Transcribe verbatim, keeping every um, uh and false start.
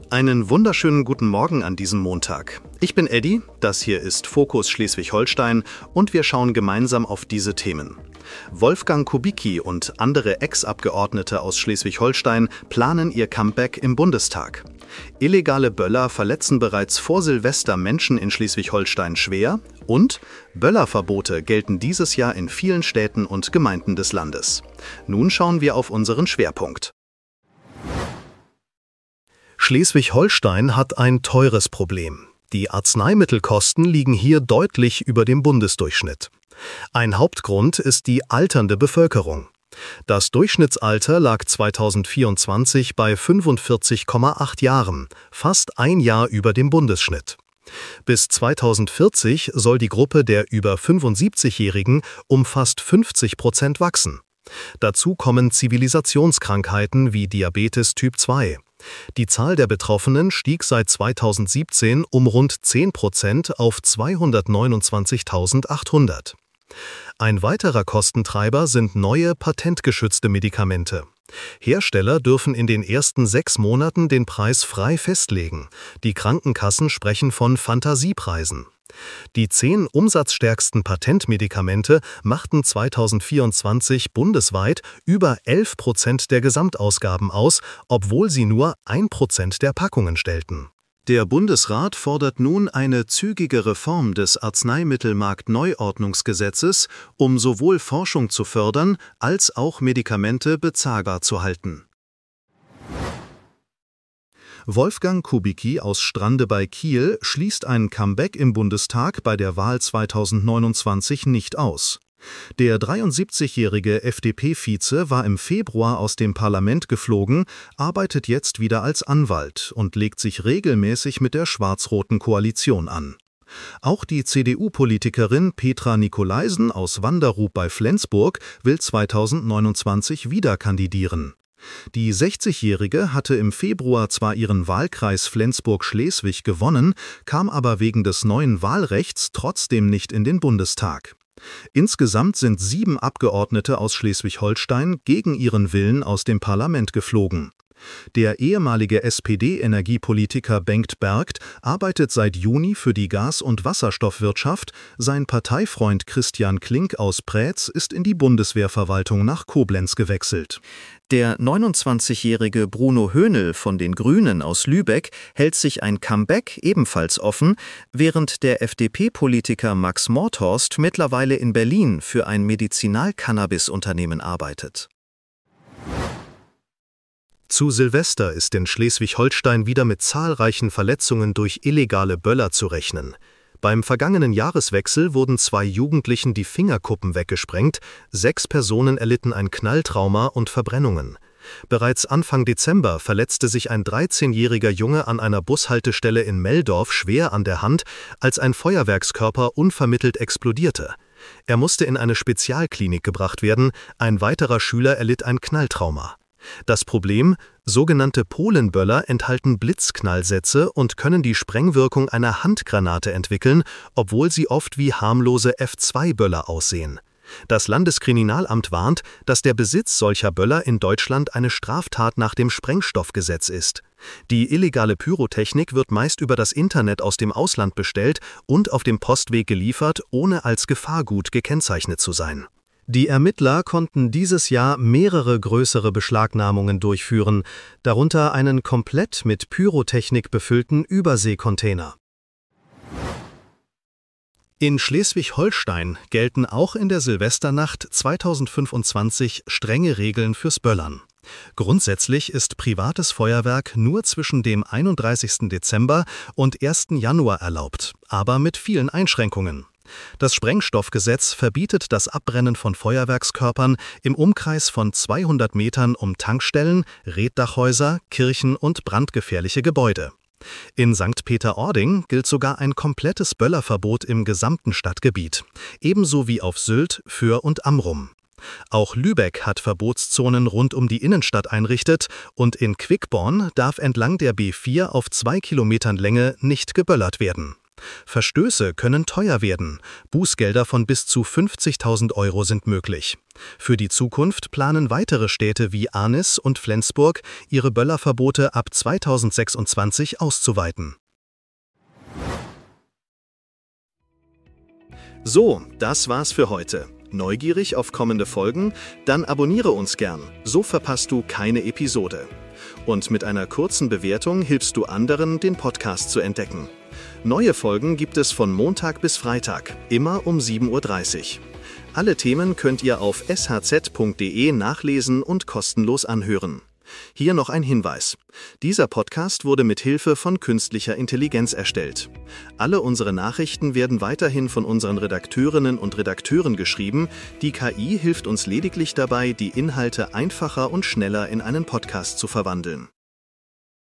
Einen wunderschönen guten Morgen an diesem Montag. Ich bin Eddie, das hier ist Fokus Schleswig-Holstein und wir schauen gemeinsam auf diese Themen. Wolfgang Kubicki und andere Ex-Abgeordnete aus Schleswig-Holstein planen ihr Comeback im Bundestag. Illegale Böller verletzen bereits vor Silvester Menschen in Schleswig-Holstein schwer und Böllerverbote gelten dieses Jahr in vielen Städten und Gemeinden des Landes. Nun schauen wir auf unseren Schwerpunkt. Schleswig-Holstein hat ein teures Problem. Die Arzneimittelkosten liegen hier deutlich über dem Bundesdurchschnitt. Ein Hauptgrund ist die alternde Bevölkerung. Das Durchschnittsalter lag zweitausendvierundzwanzig bei fünfundvierzig Komma acht Jahren, fast ein Jahr über dem Bundesschnitt. Bis zweitausendvierzig soll die Gruppe der über fünfundsiebzigjährigen um fast fünfzig Prozent wachsen. Dazu kommen Zivilisationskrankheiten wie Diabetes Typ zwei. Die Zahl der Betroffenen stieg seit zweitausendsiebzehn um rund zehn Prozent auf zweihundertneunundzwanzigtausendachthundert. Ein weiterer Kostentreiber sind neue patentgeschützte Medikamente. Hersteller dürfen in den ersten sechs Monaten den Preis frei festlegen. Die Krankenkassen sprechen von Fantasiepreisen. Die zehn umsatzstärksten Patentmedikamente machten zweitausendvierundzwanzig bundesweit über elf Prozent der Gesamtausgaben aus, obwohl sie nur ein Prozent der Packungen stellten. Der Bundesrat fordert nun eine zügige Reform des Arzneimittelmarktneuordnungsgesetzes, um sowohl Forschung zu fördern, als auch Medikamente bezahlbar zu halten. Wolfgang Kubicki aus Strande bei Kiel schließt ein Comeback im Bundestag bei der Wahl zweitausendneunundzwanzig nicht aus. Der dreiundsiebzigjährige F D P-Vize war im Februar aus dem Parlament geflogen, arbeitet jetzt wieder als Anwalt und legt sich regelmäßig mit der schwarz-roten Koalition an. Auch die C D U-Politikerin Petra Nikolaisen aus Wanderup bei Flensburg will zweitausendneunundzwanzig wieder kandidieren. Die sechzigjährige hatte im Februar zwar ihren Wahlkreis Flensburg-Schleswig gewonnen, kam aber wegen des neuen Wahlrechts trotzdem nicht in den Bundestag. Insgesamt sind sieben Abgeordnete aus Schleswig-Holstein gegen ihren Willen aus dem Parlament geflogen. Der ehemalige S P D-Energiepolitiker Bengt Bergt arbeitet seit Juni für die Gas- und Wasserstoffwirtschaft, sein Parteifreund Christian Klink aus Preetz ist in die Bundeswehrverwaltung nach Koblenz gewechselt. Der neunundzwanzigjährige Bruno Höhnel von den Grünen aus Lübeck hält sich ein Comeback ebenfalls offen, während der F D P-Politiker Max Mordhorst mittlerweile in Berlin für ein Medizinal-Cannabis-Unternehmen arbeitet. Zu Silvester ist in Schleswig-Holstein wieder mit zahlreichen Verletzungen durch illegale Böller zu rechnen. Beim vergangenen Jahreswechsel wurden zwei Jugendlichen die Fingerkuppen weggesprengt, sechs Personen erlitten ein Knalltrauma und Verbrennungen. Bereits Anfang Dezember verletzte sich ein dreizehnjähriger Junge an einer Bushaltestelle in Meldorf schwer an der Hand, als ein Feuerwerkskörper unvermittelt explodierte. Er musste in eine Spezialklinik gebracht werden, ein weiterer Schüler erlitt ein Knalltrauma. Das Problem: sogenannte Polenböller enthalten Blitzknallsätze und können die Sprengwirkung einer Handgranate entwickeln, obwohl sie oft wie harmlose F zwei Böller aussehen. Das Landeskriminalamt warnt, dass der Besitz solcher Böller in Deutschland eine Straftat nach dem Sprengstoffgesetz ist. Die illegale Pyrotechnik wird meist über das Internet aus dem Ausland bestellt und auf dem Postweg geliefert, ohne als Gefahrgut gekennzeichnet zu sein. Die Ermittler konnten dieses Jahr mehrere größere Beschlagnahmungen durchführen, darunter einen komplett mit Pyrotechnik befüllten Überseekontainer. In Schleswig-Holstein gelten auch in der Silvesternacht zweitausendfünfundzwanzig strenge Regeln fürs Böllern. Grundsätzlich ist privates Feuerwerk nur zwischen dem einunddreißigsten Dezember und ersten Januar erlaubt, aber mit vielen Einschränkungen. Das Sprengstoffgesetz verbietet das Abbrennen von Feuerwerkskörpern im Umkreis von zweihundert Metern um Tankstellen, Reetdachhäuser, Kirchen und brandgefährliche Gebäude. In Sankt Peter-Ording gilt sogar ein komplettes Böllerverbot im gesamten Stadtgebiet, ebenso wie auf Sylt, Föhr und Amrum. Auch Lübeck hat Verbotszonen rund um die Innenstadt einrichtet und in Quickborn darf entlang der B vier auf zwei Kilometern Länge nicht geböllert werden. Verstöße können teuer werden. Bußgelder von bis zu fünfzigtausend Euro sind möglich. Für die Zukunft planen weitere Städte wie Arnis und Flensburg, ihre Böllerverbote ab zweitausendsechsundzwanzig auszuweiten. So, das war's für heute. Neugierig auf kommende Folgen? Dann abonniere uns gern, so verpasst du keine Episode. Und mit einer kurzen Bewertung hilfst du anderen, den Podcast zu entdecken. Neue Folgen gibt es von Montag bis Freitag, immer um sieben Uhr dreißig. Alle Themen könnt ihr auf s h z punkt d e nachlesen und kostenlos anhören. Hier noch ein Hinweis. Dieser Podcast wurde mit Hilfe von künstlicher Intelligenz erstellt. Alle unsere Nachrichten werden weiterhin von unseren Redakteurinnen und Redakteuren geschrieben. Die K I hilft uns lediglich dabei, die Inhalte einfacher und schneller in einen Podcast zu verwandeln.